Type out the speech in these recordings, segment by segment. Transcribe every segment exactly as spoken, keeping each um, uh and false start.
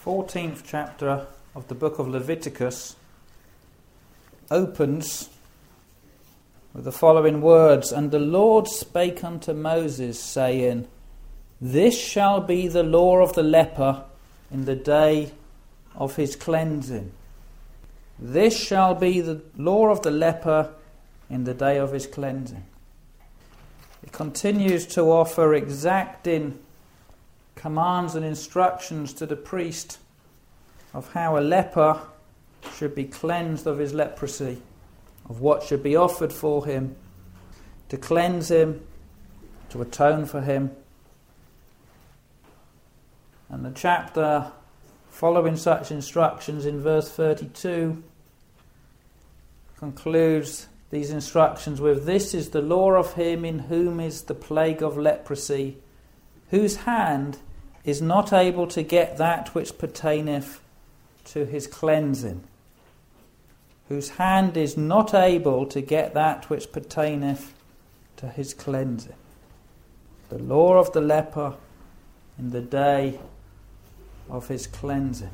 fourteenth chapter of the book of Leviticus opens with the following words: "And the Lord spake unto Moses, saying, This shall be the law of the leper in the day of his cleansing. This shall be the law of the leper in the day of his cleansing." It continues to offer exacting commands and instructions to the priest of how a leper should be cleansed of his leprosy, of what should be offered for him, to cleanse him, to atone for him. And the chapter following such instructions in verse thirty-two concludes these instructions with, "This is the law of him in whom is the plague of leprosy, whose hand is not able to get that which pertaineth to his cleansing." Whose hand is not able to get that which pertaineth to his cleansing. The law of the leper in the day of his cleansing.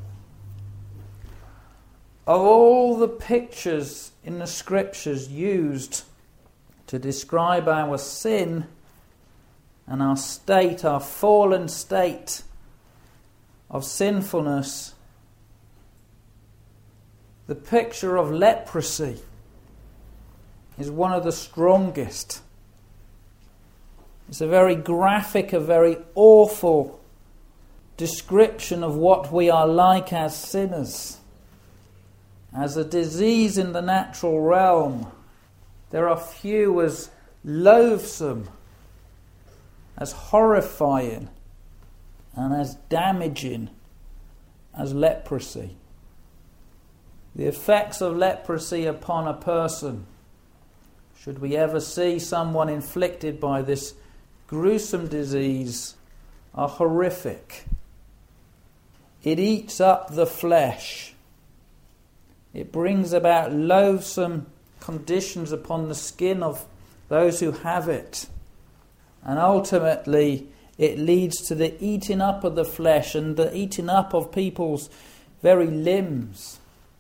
Of all the pictures in the scriptures used to describe our sin and our state, our fallen state of sinfulness, the picture of leprosy is one of the strongest. It's a very graphic, a very awful description of what we are like as sinners. As a disease in the natural realm, there are few as loathsome, as horrifying, and as damaging as leprosy. The effects of leprosy upon a person, should we ever see someone inflicted by this gruesome disease, are horrific. It eats up the flesh. It brings about loathsome conditions upon the skin of those who have it. And ultimately, it leads to the eating up of the flesh and the eating up of people's very limbs.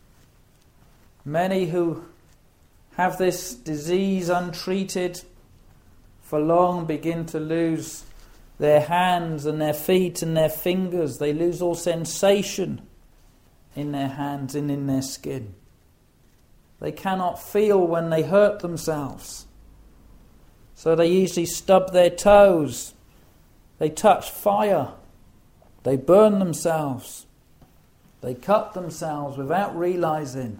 Many who have this disease untreated for long begin to lose their hands and their feet and their fingers. They lose all sensation in their hands and in their skin. They cannot feel when they hurt themselves. So they usually stub their toes. They touch fire. They burn themselves. They cut themselves without realizing,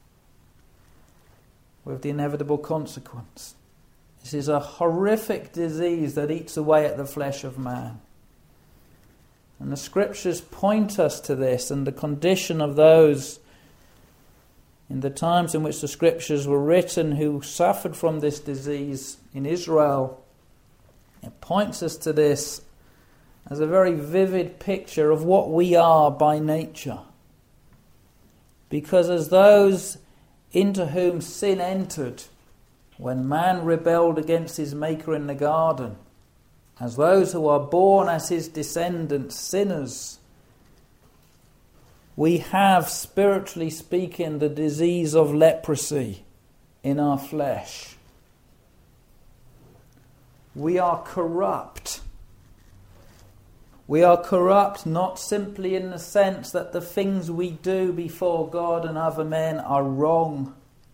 with the inevitable consequence. This is a horrific disease that eats away at the flesh of man. And the scriptures point us to this and the condition of those in the times in which the scriptures were written who suffered from this disease in Israel. It points us to this as a very vivid picture of what we are by nature. Because as those into whom sin entered when man rebelled against his Maker in the garden, as those who are born as his descendants, sinners, we have, spiritually speaking, the disease of leprosy in our flesh. We are corrupt. We are corrupt not simply in the sense that the things we do before God and other men are wrong,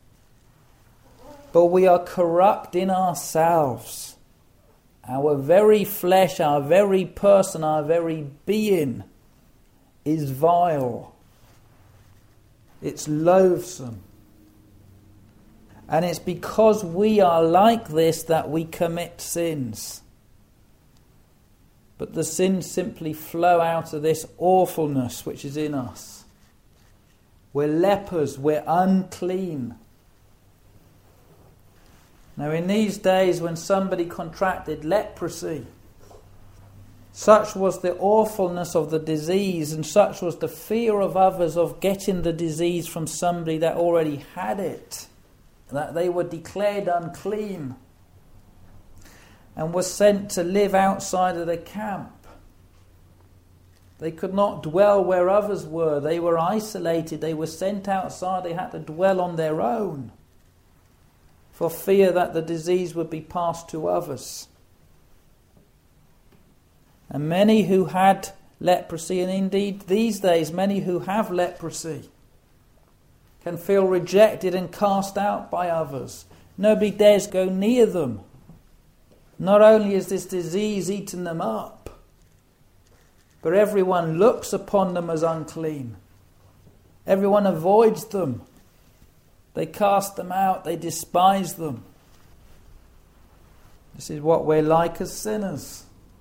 but we are corrupt in ourselves. Our very flesh, our very person, our very being is vile. It's loathsome. And it's because we are like this that we commit sins. But the sins simply flow out of this awfulness which is in us. We're lepers, we're unclean. Now in these days when somebody contracted leprosy, such was the awfulness of the disease and such was the fear of others of getting the disease from somebody that already had it, that they were declared unclean and were sent to live outside of the camp. They could not dwell where others were. They were isolated. They were sent outside. They had to dwell on their own for fear that the disease would be passed to others. And many who had leprosy, and indeed these days many who have leprosy, can feel rejected and cast out by others. Nobody dares go near them. Not only has this disease eaten them up, but everyone looks upon them as unclean. Everyone avoids them. They cast them out. They despise them. This is what we're like as sinners.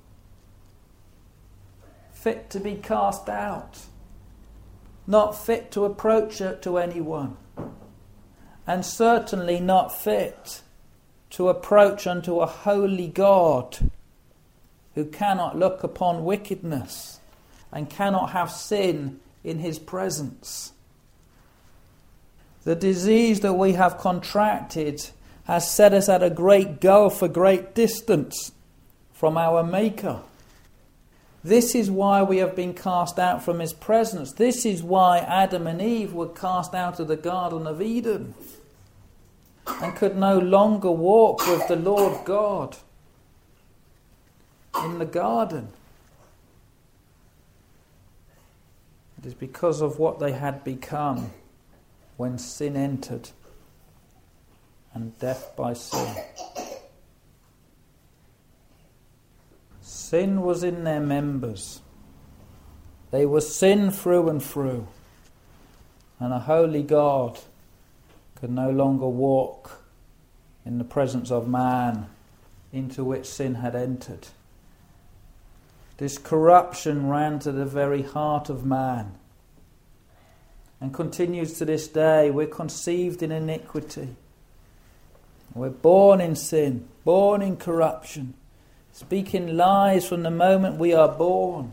Fit to be cast out. Not fit to approach it to anyone. And certainly not fit to approach unto a holy God who cannot look upon wickedness and cannot have sin in his presence. The disease that we have contracted has set us at a great gulf, a great distance from our Maker. This is why we have been cast out from his presence. This is why Adam and Eve were cast out of the Garden of Eden and could no longer walk with the Lord God in the garden. It is because of what they had become when sin entered, and death by sin. Sin was in their members. They were sin through and through. And a holy God could no longer walk in the presence of man into which sin had entered. This corruption ran to the very heart of man and continues to this day. We're conceived in iniquity. We're born in sin, born in corruption, speaking lies from the moment we are born.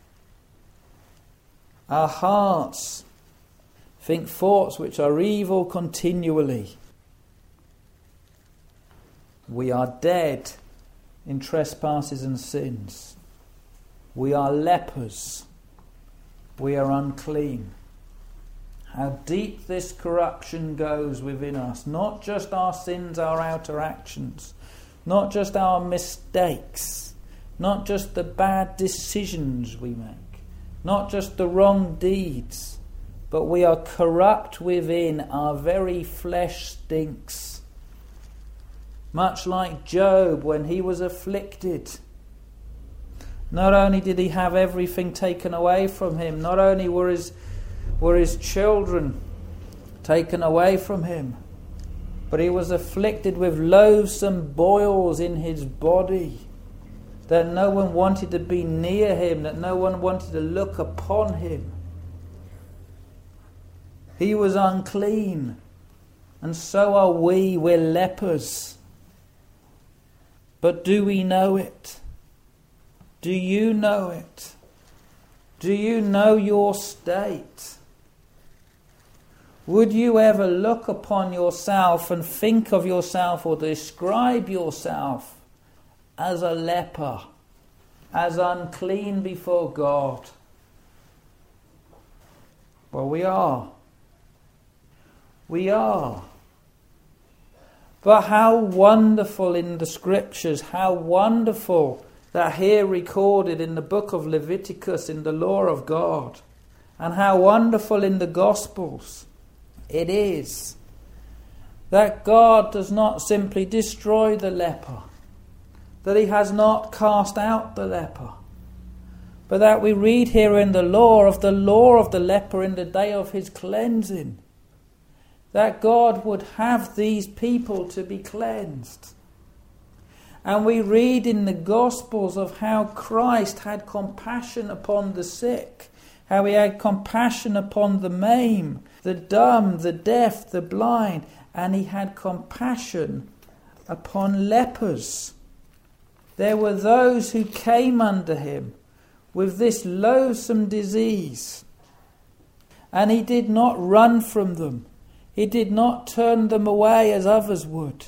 Our hearts think thoughts which are evil continually. We are dead in trespasses and sins. We are lepers. We are unclean. How deep this corruption goes within us. Not just our sins, our outer actions. Not just our mistakes. Not just the bad decisions we make. Not just the wrong deeds. But we are corrupt within. Our very flesh stinks. Much like Job when he was afflicted. Not only did he have everything taken away from him, not only were his, were his children taken away from him, but he was afflicted with loathsome boils in his body, that no one wanted to be near him, that no one wanted to look upon him. He was unclean, and so are we. We're lepers. But do we know it? Do you know it? Do you know your state? Would you ever look upon yourself and think of yourself or describe yourself as a leper, as unclean before God? Well, we are. We are. But how wonderful in the Scriptures, how wonderful that here recorded in the book of Leviticus in the law of God, and how wonderful in the Gospels it is that God does not simply destroy the leper, that he has not cast out the leper, but that we read here in the law of the law of the leper in the day of his cleansing, that God would have these people to be cleansed. And we read in the Gospels of how Christ had compassion upon the sick, how he had compassion upon the maimed, the dumb, the deaf, the blind, and he had compassion upon lepers. There were those who came under him with this loathsome disease, and he did not run from them. He did not turn them away as others would.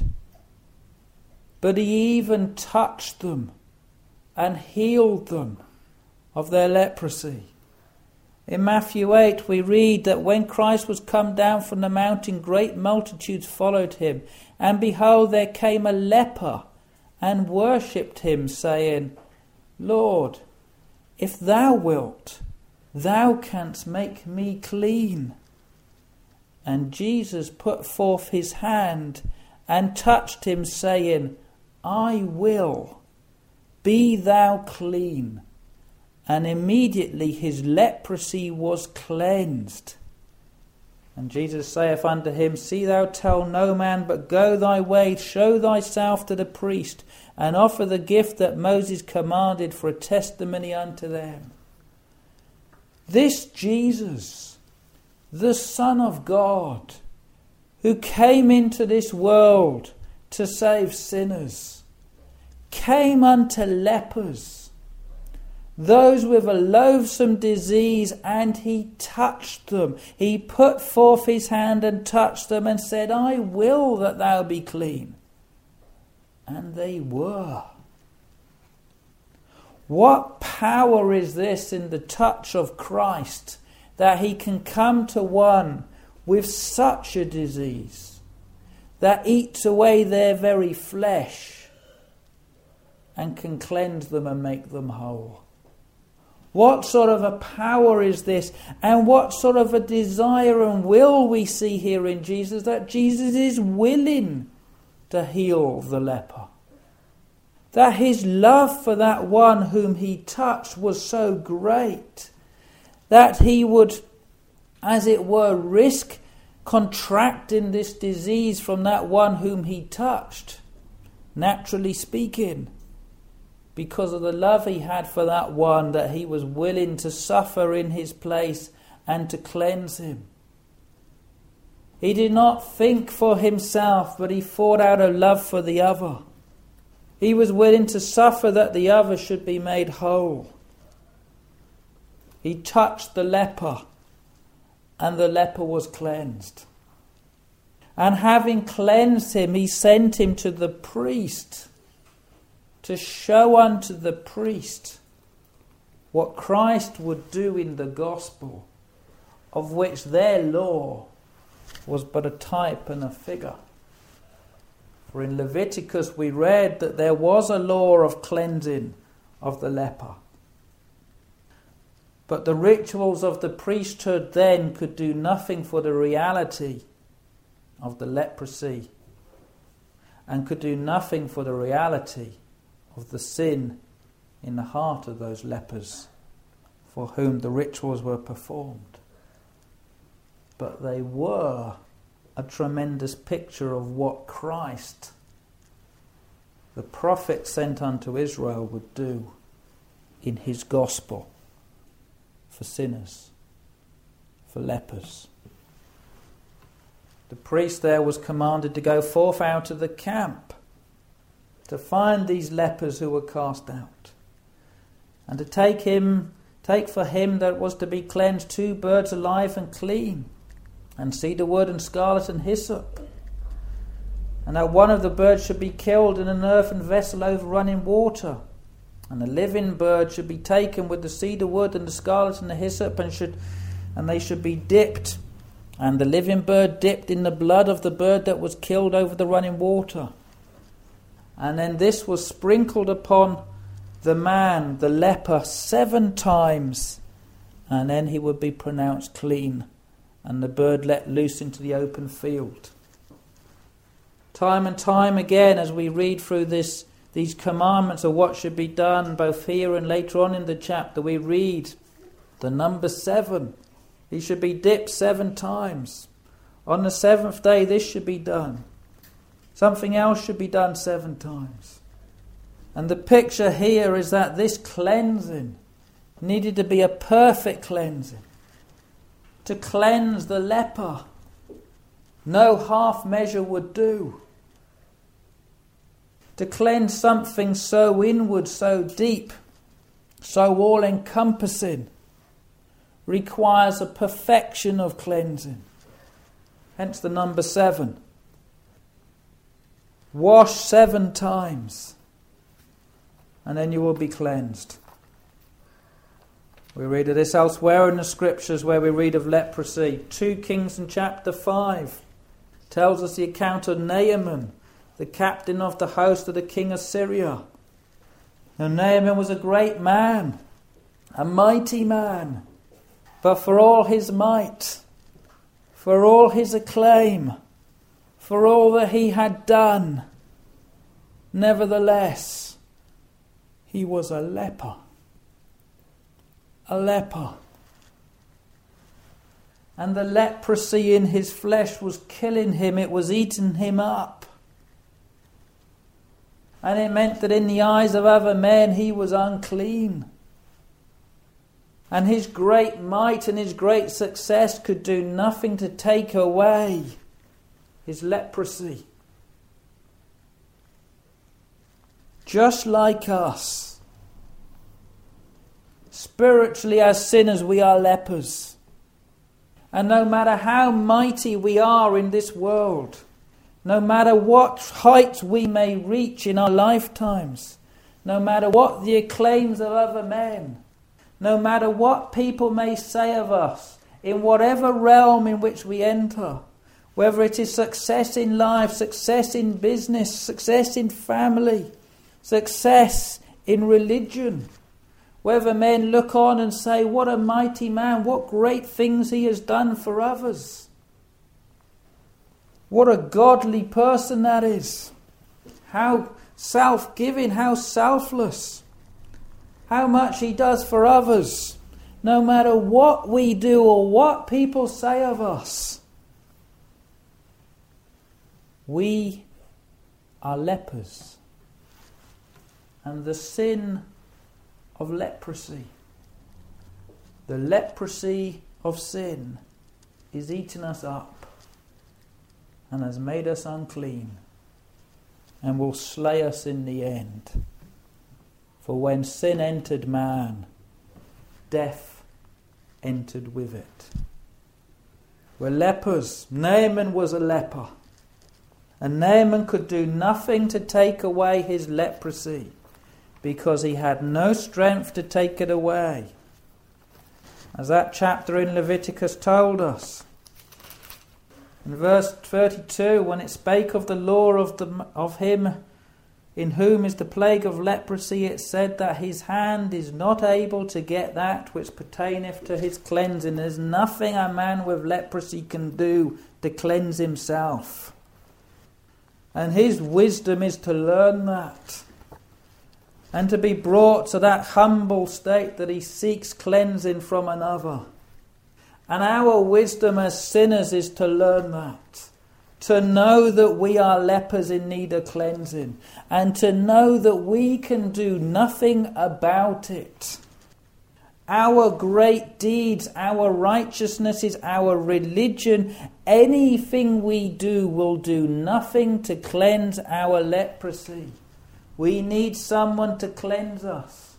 But he even touched them and healed them of their leprosy. In Matthew eight we read that when Christ was come down from the mountain, great multitudes followed him, and behold, there came a leper and worshipped him, saying, Lord, if thou wilt, thou canst make me clean. And Jesus put forth his hand and touched him, saying, I will, be thou clean. And immediately his leprosy was cleansed. And Jesus saith unto him, See thou tell no man, but go thy way, show thyself to the priest, and offer the gift that Moses commanded for a testimony unto them. This Jesus, the Son of God, who came into this world to save sinners, came unto lepers, those with a loathsome disease, and he touched them. He put forth his hand and touched them and said, I will that thou be clean. And they were. What power is this in the touch of Christ, that he can come to one with such a disease that eats away their very flesh and can cleanse them and make them whole? What sort of a power is this? And what sort of a desire and will we see here in Jesus, that Jesus is willing to heal the leper? That his love for that one whom he touched was so great that he would, as it were, risk contracting this disease from that one whom he touched, naturally speaking, because of the love he had for that one, that he was willing to suffer in his place and to cleanse him. He did not think for himself, but he thought out of love for the other. He was willing to suffer that the other should be made whole. He touched the leper, and the leper was cleansed. And having cleansed him, he sent him to the priest, to show unto the priest what Christ would do in the gospel, of which their law was but a type and a figure. For in Leviticus we read that there was a law of cleansing of the leper. But the rituals of the priesthood then could do nothing for the reality of the leprosy, and could do nothing for the reality of the sin in the heart of those lepers for whom the rituals were performed. But they were a tremendous picture of what Christ, the prophet sent unto Israel, would do in his gospel for sinners, for lepers. The priest there was commanded to go forth out of the camp to find these lepers who were cast out, and to take him, take for him that was to be cleansed two birds alive and clean, and cedar wood and scarlet and hyssop, and that one of the birds should be killed in an earthen vessel over running water, and the living bird should be taken with the cedar wood and the scarlet and the hyssop, and should and they should be dipped, and the living bird dipped in the blood of the bird that was killed over the running water. And then this was sprinkled upon the man, the leper, seven times, and then he would be pronounced clean, and the bird let loose into the open field. Time and time again, as we read through this, these commandments of what should be done, both here and later on in the chapter, we read the number seven. He should be dipped seven times. On the seventh day, this should be done. Something else should be done seven times. And the picture here is that this cleansing needed to be a perfect cleansing. To cleanse the leper, no half measure would do. To cleanse something so inward, so deep, so all-encompassing, requires a perfection of cleansing. Hence the number seven. Wash seven times, and then you will be cleansed. We read of this elsewhere in the scriptures where we read of leprosy. Second Kings in chapter five tells us the account of Naaman, the captain of the host of the king of Syria. Now Naaman was a great man, a mighty man, but for all his might, for all his acclaim, for all that he had done, nevertheless, he was a leper. A leper. And the leprosy in his flesh was killing him. It was eating him up. And it meant that in the eyes of other men he was unclean. And his great might and his great success could do nothing to take away his leprosy. Just like us, spiritually as sinners we are lepers. And no matter how mighty we are in this world, no matter what heights we may reach in our lifetimes, no matter what the acclaims of other men, no matter what people may say of us, in whatever realm in which we enter, whether it is success in life, success in business, success in family, success in religion, whether men look on and say, what a mighty man, what great things he has done for others. What a godly person that is. How self-giving, how selfless. How much he does for others. No matter what we do or what people say of us. We are lepers. And the sin of leprosy, the leprosy of sin, is eating us up and has made us unclean and will slay us in the end. For when sin entered man, death entered with it. We're lepers. Naaman was a leper. And Naaman could do nothing to take away his leprosy, because he had no strength to take it away. As that chapter in Leviticus told us. In verse thirty-two, when it spake of the law of, the, of him in whom is the plague of leprosy, it said that his hand is not able to get that which pertaineth to his cleansing. There's nothing a man with leprosy can do to cleanse himself. And his wisdom is to learn that. And to be brought to that humble state that he seeks cleansing from another. And our wisdom as sinners is to learn that. To know that we are lepers in need of cleansing. And to know that we can do nothing about it. Our great deeds, our righteousnesses, our religion, anything we do will do nothing to cleanse our leprosy. We need someone to cleanse us.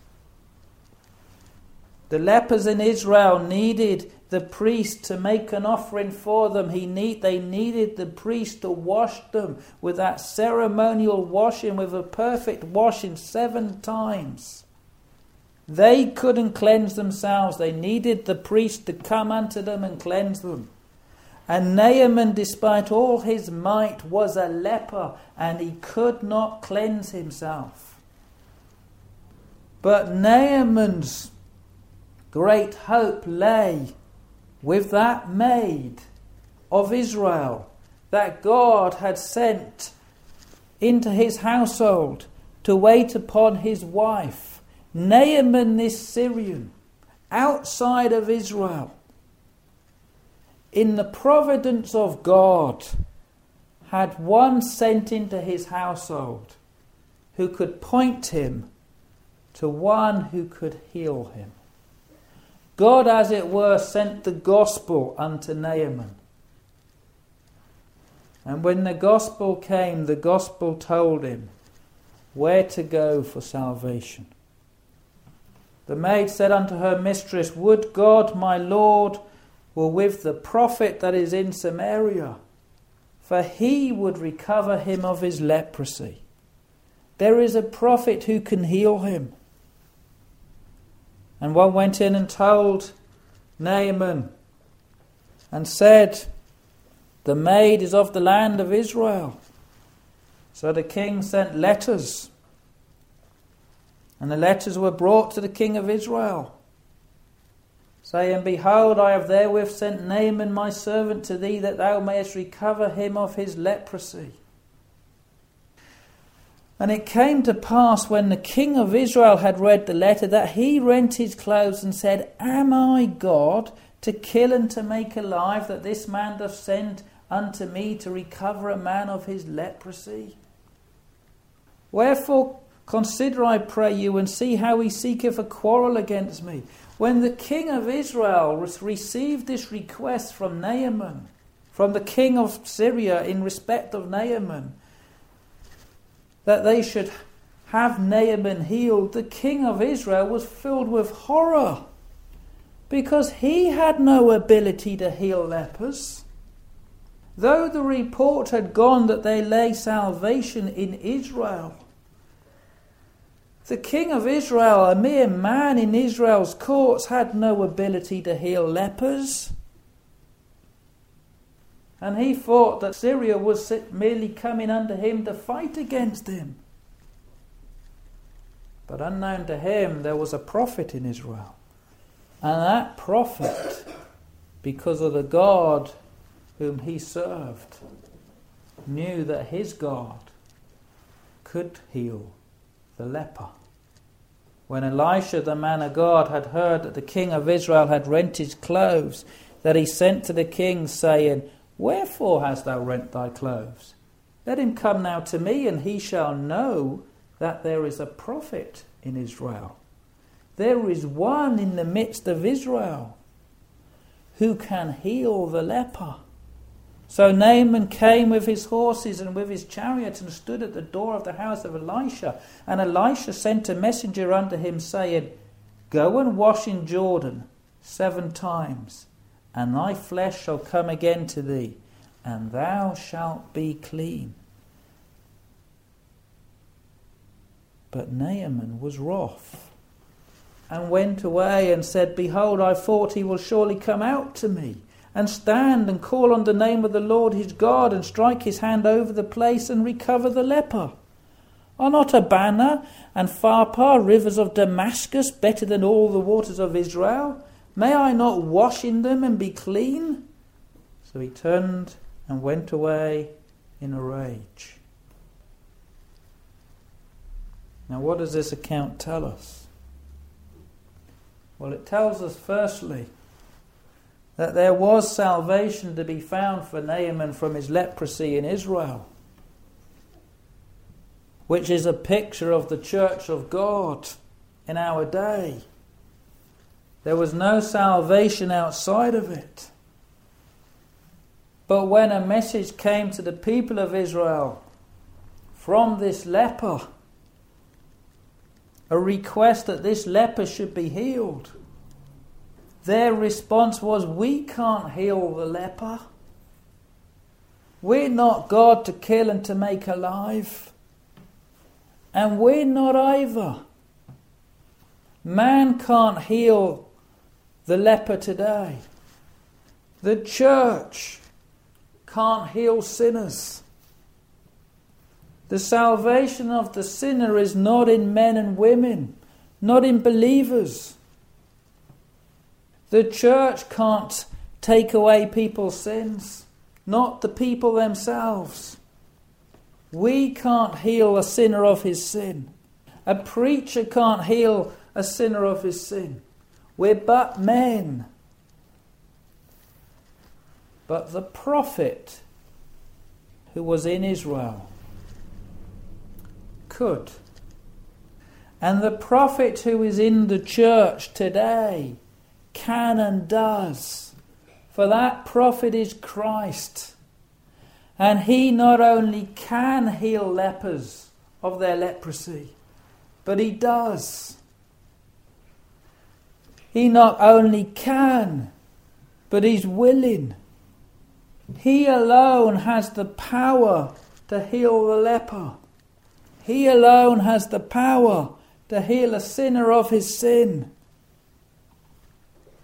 The lepers in Israel needed the priest to make an offering for them. He need, they needed the priest to wash them with that ceremonial washing, with a perfect washing seven times. They couldn't cleanse themselves. They needed the priest to come unto them and cleanse them. And Naaman, despite all his might, was a leper, and he could not cleanse himself. But Naaman's great hope lay with that maid of Israel that God had sent into his household to wait upon his wife. Naaman, this Syrian, outside of Israel, in the providence of God, had one sent into his household who could point him to one who could heal him. God, as it were, sent the gospel unto Naaman. And when the gospel came, the gospel told him where to go for salvation. The maid said unto her mistress, Would God, my Lord, were with the prophet that is in Samaria, for he would recover him of his leprosy. There is a prophet who can heal him. And one went in and told Naaman and said, "The maid is of the land of Israel." So the king sent letters, and the letters were brought to the king of Israel, saying, "Behold, I have therewith sent Naaman my servant to thee, that thou mayest recover him of his leprosy." And it came to pass, when the king of Israel had read the letter, that he rent his clothes and said, "Am I God, to kill and to make alive, that this man doth send unto me to recover a man of his leprosy? Wherefore consider, I pray you, and see how he seeketh a quarrel against me." When the king of Israel received this request from Naaman, from the king of Syria in respect of Naaman, that they should have Naaman healed, the king of Israel was filled with horror, because he had no ability to heal lepers. Though the report had gone that there lay salvation in Israel, the king of Israel, a mere man in Israel's courts, had no ability to heal lepers. And he thought that Syria was merely coming under him to fight against him. But unknown to him, there was a prophet in Israel. And that prophet, because of the God whom he served, knew that his God could heal the leper. When Elisha, the man of God, had heard that the king of Israel had rent his clothes, that he sent to the king, saying, "Wherefore hast thou rent thy clothes? Let him come now to me, and he shall know that there is a prophet in Israel. There is one in the midst of Israel who can heal the leper." So Naaman came with his horses and with his chariot, and stood at the door of the house of Elisha. And Elisha sent a messenger unto him, saying, "Go and wash in Jordan seven times, and thy flesh shall come again to thee, and thou shalt be clean." But Naaman was wroth, and went away and said, "Behold, I thought he will surely come out to me, and stand and call on the name of the Lord his God, and strike his hand over the place, and recover the leper. Are not Abana and Pharpar, rivers of Damascus, better than all the waters of Israel? May I not wash in them and be clean?" So he turned and went away in a rage. Now, what does this account tell us? Well, it tells us, firstly, that there was salvation to be found for Naaman from his leprosy in Israel, which is a picture of the church of God in our day. There was no salvation outside of it. But when a message came to the people of Israel from this leper, a request that this leper should be healed, their response was, "We can't heal the leper. We're not God to kill and to make alive. And we're not either. Man can't heal the leper today. The church can't heal sinners. The salvation of the sinner is not in men and women, not in believers. The church can't take away people's sins, not the people themselves. We can't heal a sinner of his sin. A preacher can't heal a sinner of his sin. We're but men. But the prophet who was in Israel could. And the prophet who is in the church today can and does. For that prophet is Christ. And he not only can heal lepers of their leprosy, but he does. He not only can, but he's willing. He alone has the power to heal the leper. He alone has the power to heal a sinner of his sin.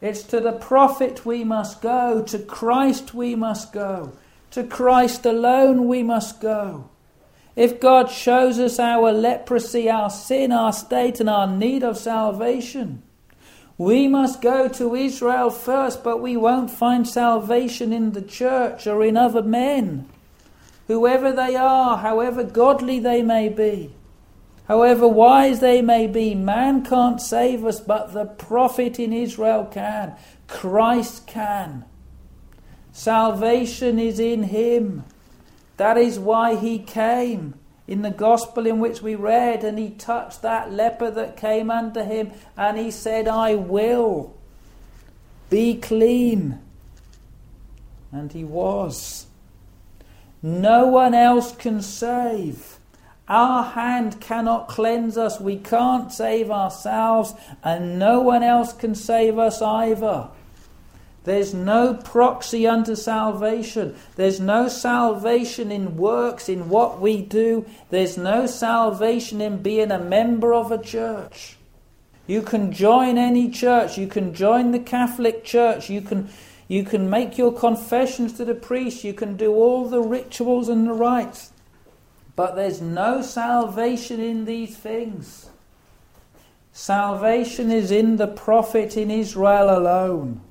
It's to the prophet we must go. To Christ we must go. To Christ alone we must go. If God shows us our leprosy, our sin, our state, and our need of salvation, we must go to Israel first, but we won't find salvation in the church or in other men. Whoever they are, however godly they may be, however wise they may be, man can't save us, but the prophet in Israel can. Christ can. Salvation is in him. That is why he came. In the gospel in which we read, and he touched that leper that came unto him, and he said, I will be clean. And he was. No one else can save. Our hand cannot cleanse us. We can't save ourselves, and no one else can save us either. There's no proxy unto salvation. There's no salvation in works, in what we do. There's no salvation in being a member of a church. You can join any church. You can join the Catholic Church. You can, you can make your confessions to the priest. You can do all the rituals and the rites. But there's no salvation in these things. Salvation is in the prophet in Israel alone.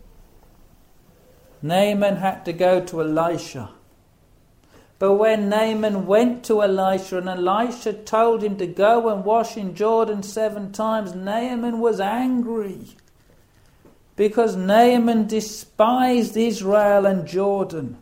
Naaman had to go to Elisha. But when Naaman went to Elisha and Elisha told him to go and wash in Jordan seven times, Naaman was angry. Because Naaman despised Israel and Jordan.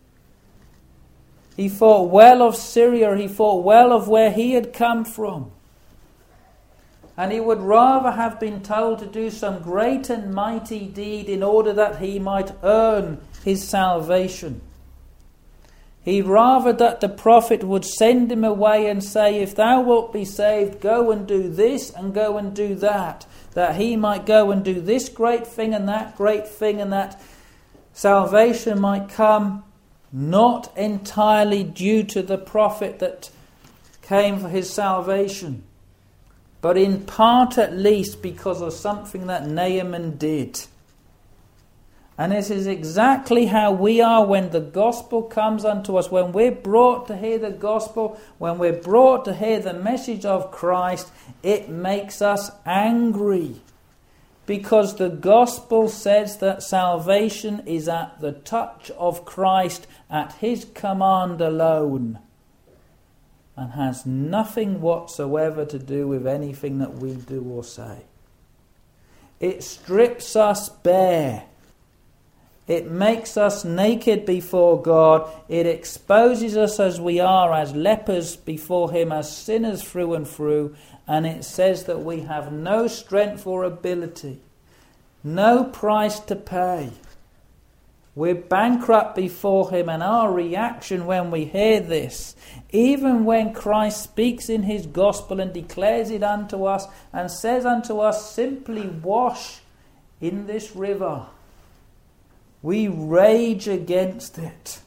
He thought well of Syria, he thought well of where he had come from. And he would rather have been told to do some great and mighty deed in order that he might earn his salvation. He'd rather that the prophet would send him away and say, if thou wilt be saved, go and do this and go and do that. That he might go and do this great thing and that great thing, and that salvation might come not entirely due to the prophet that came for his salvation, but in part at least because of something that Naaman did. And this is exactly how we are when the gospel comes unto us. When we're brought to hear the gospel, when we're brought to hear the message of Christ, it makes us angry. Because the gospel says that salvation is at the touch of Christ, at his command alone, and has nothing whatsoever to do with anything that we do or say. It strips us bare. It makes us naked before God. It exposes us as we are, as lepers before him, as sinners through and through. And it says that we have no strength or ability, no price to pay. We're bankrupt before him, and our reaction when we hear this, even when Christ speaks in his gospel and declares it unto us and says unto us, simply wash in this river, we rage against it.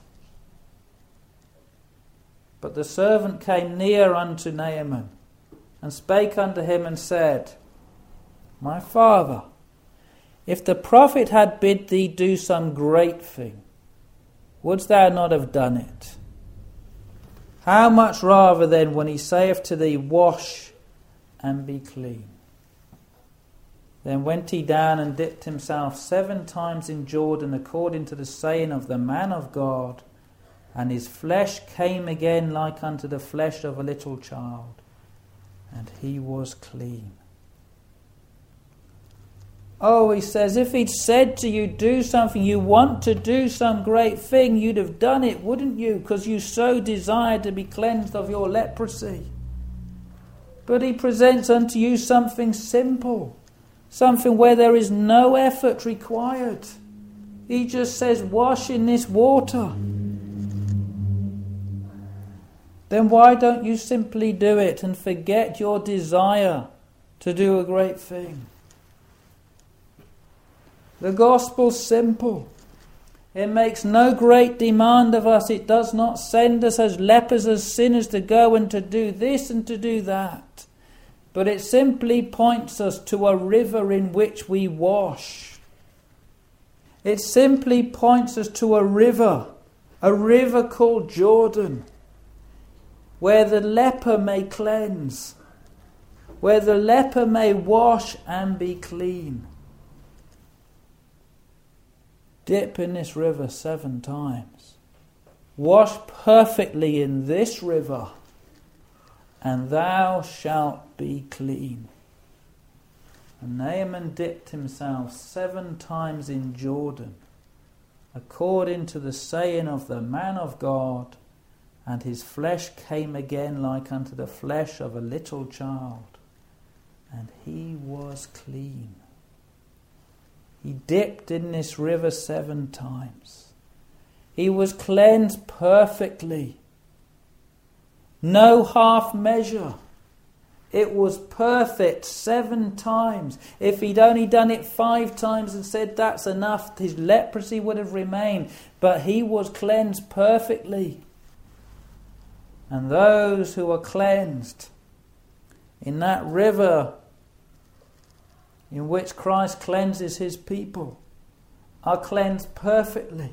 But the servant came near unto Naaman and spake unto him and said, My father, if the prophet had bid thee do some great thing, wouldst thou not have done it? How much rather then when he saith to thee, Wash and be clean? Then went he down and dipped himself seven times in Jordan, according to the saying of the man of God, and his flesh came again like unto the flesh of a little child, and he was clean. Oh, he says, if he'd said to you, do something, you want to do some great thing, you'd have done it, wouldn't you? Because you so desired to be cleansed of your leprosy. But he presents unto you something simple, something where there is no effort required. He just says, wash in this water. Then why don't you simply do it and forget your desire to do a great thing? The gospel's simple. It makes no great demand of us. It does not send us as lepers, as sinners, to go and to do this and to do that. But it simply points us to a river in which we wash. It simply points us to a river, a river called Jordan, where the leper may cleanse, where the leper may wash and be clean. Dip in this river seven times. Wash perfectly in this river, and thou shalt be clean. And Naaman dipped himself seven times in Jordan, according to the saying of the man of God, and his flesh came again like unto the flesh of a little child, and he was clean. He dipped in this river seven times. He was cleansed perfectly. No half measure. It was perfect seven times. If he'd only done it five times and said that's enough, his leprosy would have remained. But he was cleansed perfectly. And those who are cleansed in that river in which Christ cleanses his people are cleansed perfectly.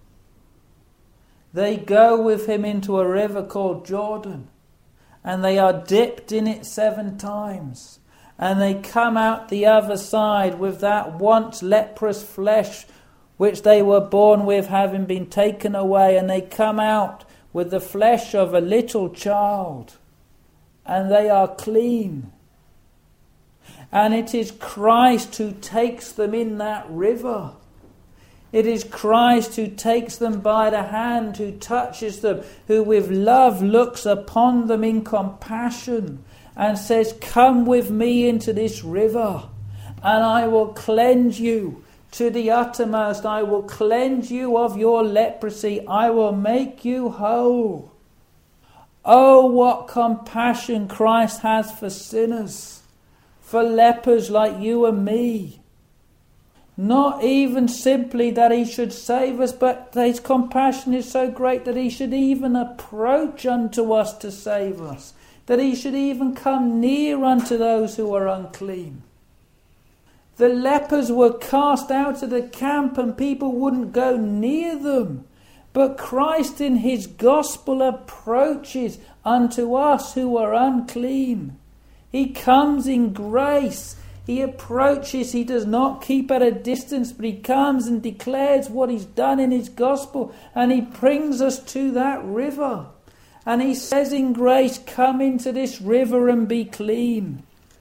They go with him into a river called Jordan, and they are dipped in it seven times, and they come out the other side with that once leprous flesh which they were born with having been taken away, and they come out with the flesh of a little child, and they are clean. And it is Christ who takes them in that river. It is Christ who takes them by the hand, who touches them, who with love looks upon them in compassion and says, come with me into this river and I will cleanse you to the uttermost. I will cleanse you of your leprosy. I will make you whole. Oh, what compassion Christ has for sinners, for lepers like you and me. Not even simply that he should save us, but his compassion is so great that he should even approach unto us to save us, that he should even come near unto those who are unclean. The lepers were cast out of the camp and people wouldn't go near them. But Christ in his gospel approaches unto us who are unclean. He comes in grace. He approaches. He does not keep at a distance, but he comes and declares what he's done in his gospel. And he brings us to that river. And he says in grace, come into this river and be clean.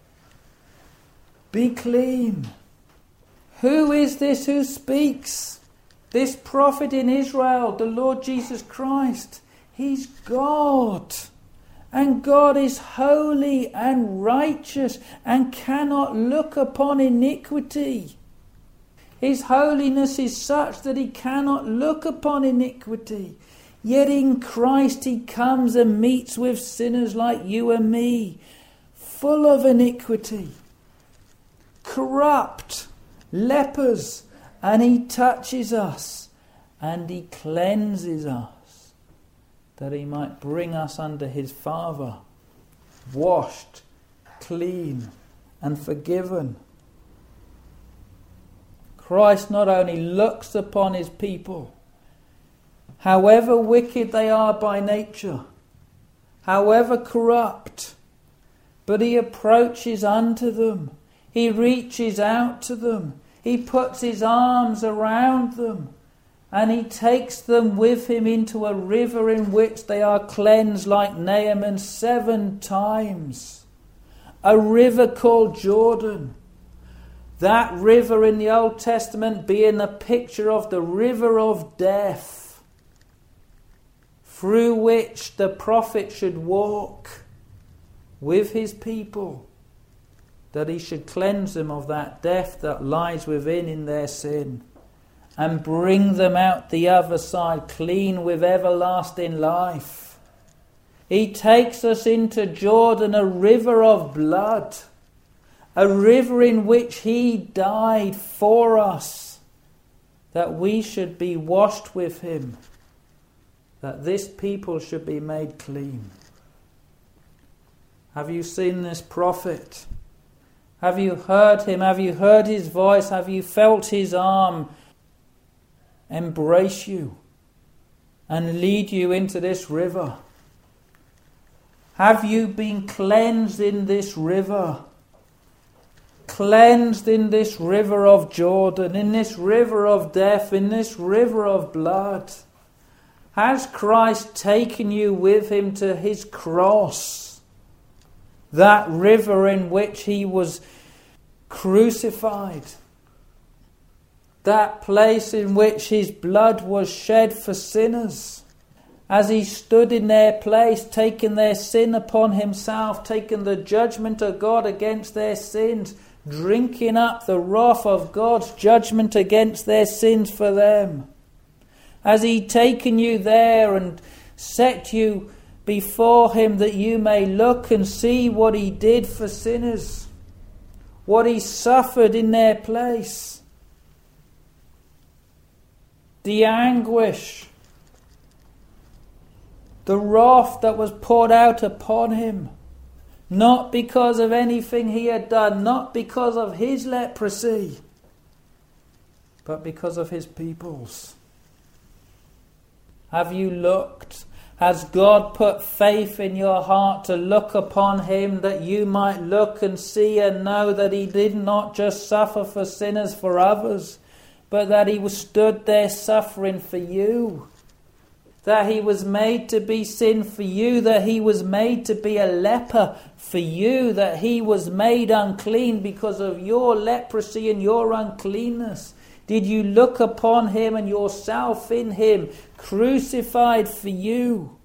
Be clean. Who is this who speaks? This prophet in Israel, the Lord Jesus Christ. He's God. And God is holy and righteous and cannot look upon iniquity. His holiness is such that he cannot look upon iniquity. Yet in Christ he comes and meets with sinners like you and me, full of iniquity, corrupt, lepers, and he touches us and he cleanses us, that he might bring us under his Father, washed, clean, and forgiven. Christ not only looks upon his people, however wicked they are by nature, however corrupt, but he approaches unto them. He reaches out to them. He puts his arms around them. And he takes them with him into a river in which they are cleansed like Naaman seven times. A river called Jordan. That river in the Old Testament being a picture of the river of death, through which the prophet should walk with his people, that he should cleanse them of that death that lies within in their sin, and bring them out the other side clean with everlasting life. He takes us into Jordan, a river of blood, a river in which he died for us, that we should be washed with him, that this people should be made clean. Have you seen this prophet? Have you heard him? Have you heard his voice? Have you felt his arm? embrace you and lead you into this river? Have you been cleansed in this river? Cleansed in this river of Jordan, in this river of death, in this river of blood? Has Christ taken you with him to his cross? That river in which he was crucified. That place in which his blood was shed for sinners. As he stood in their place, taking their sin upon himself, taking the judgment of God against their sins, drinking up the wrath of God's judgment against their sins for them. Has he taken you there and set you before him that you may look and see what he did for sinners, what he suffered in their place, the anguish, the wrath that was poured out upon him, not because of anything he had done, not because of his leprosy, but because of his people's. Have you looked? Has God put faith in your heart to look upon him, that you might look and see and know that he did not just suffer for sinners for others, but that he was stood there suffering for you? That he was made to be sin for you, that he was made to be a leper for you, that he was made unclean because of your leprosy and your uncleanness. Did you look upon him and yourself in him, crucified for you?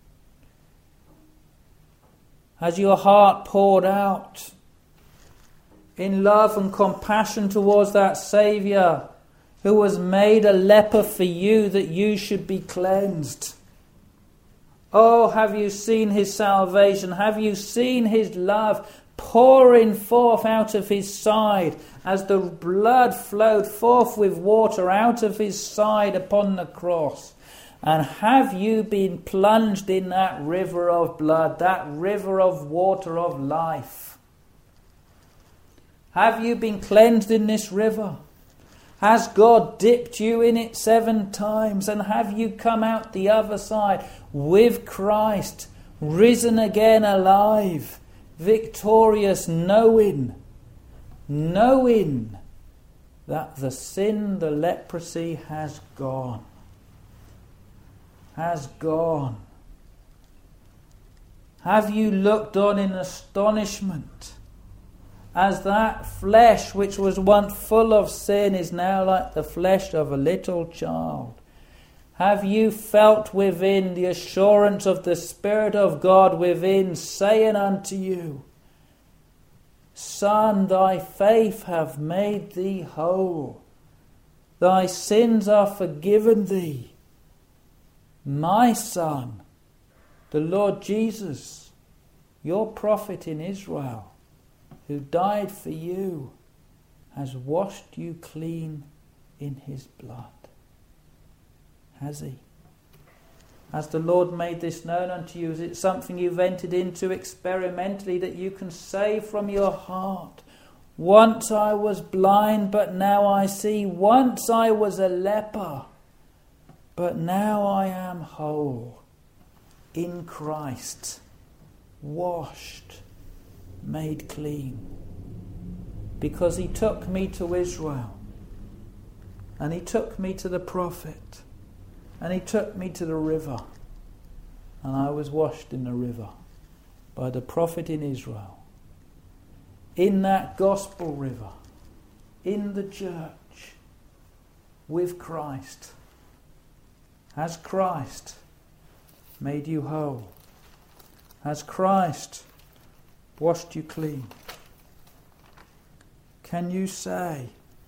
Has your heart poured out in love and compassion towards that Saviour who was made a leper for you, that you should be cleansed? Oh, have you seen his salvation? Have you seen his love pouring forth out of his side as the blood flowed forth with water out of his side upon the cross? And have you been plunged in that river of blood, that river of water of life? Have you been cleansed in this river? Has God dipped you in it seven times? And have you come out the other side with Christ, risen again alive, victorious, knowing, knowing that the sin, the leprosy has gone, has gone? Have you looked on in astonishment as that flesh which was once full of sin is now like the flesh of a little child? Have you felt within the assurance of the Spirit of God within, saying unto you, Son, thy faith hath made thee whole. Thy sins are forgiven thee. My son, the Lord Jesus, your prophet in Israel, who died for you, has washed you clean in his blood. Has he? Has the Lord made this known unto you? Is it something you've entered into experimentally that you can say from your heart, once I was blind, but now I see. Once I was a leper, but now I am whole in Christ, washed, made clean. Because he took me to Israel, and he took me to the prophet, and he took me to the river, and I was washed in the river by the prophet in Israel. In that gospel river, in the church, with Christ. Has Christ made you whole? Has Christ washed you clean? Can you say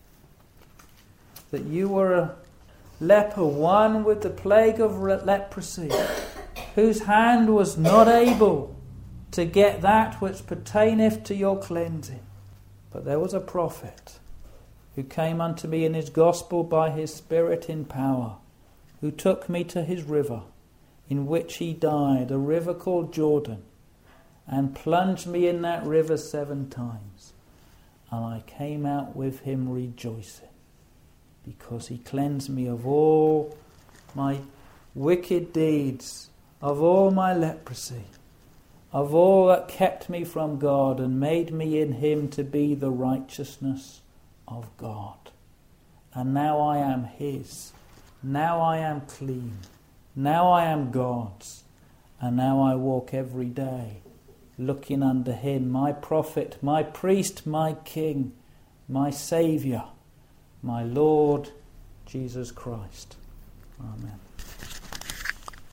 that you were a leper, one with the plague of leprosy, whose hand was not able to get that which pertaineth to your cleansing? But there was a prophet who came unto me in his gospel by his Spirit in power, who took me to his river, in which he died, a river called Jordan, and plunged me in that river seven times. And I came out with him rejoicing. because he cleansed me of all my wicked deeds, of all my leprosy, of all that kept me from God, and made me in him to be the righteousness of God. And now I am his. Now I am clean. Now I am God's. And now I walk every day looking unto him, my prophet, my priest, my king, my saviour, my Lord Jesus Christ. Amen.